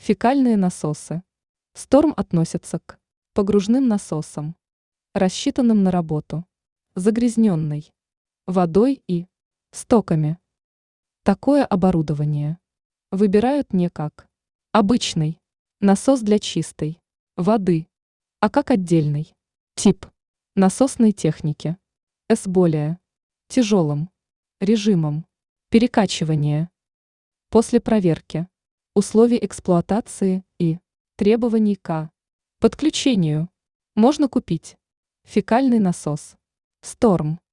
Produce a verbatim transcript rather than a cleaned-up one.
Фекальные насосы. Сторм относится к погружным насосам, рассчитанным на работу, загрязненной водой и стоками. Такое оборудование выбирают не как обычный насос для чистой воды, а как отдельный тип насосной техники с более тяжелым режимом перекачивания. После проверки условий эксплуатации и требований к подключению можно купить фекальный насос Storm.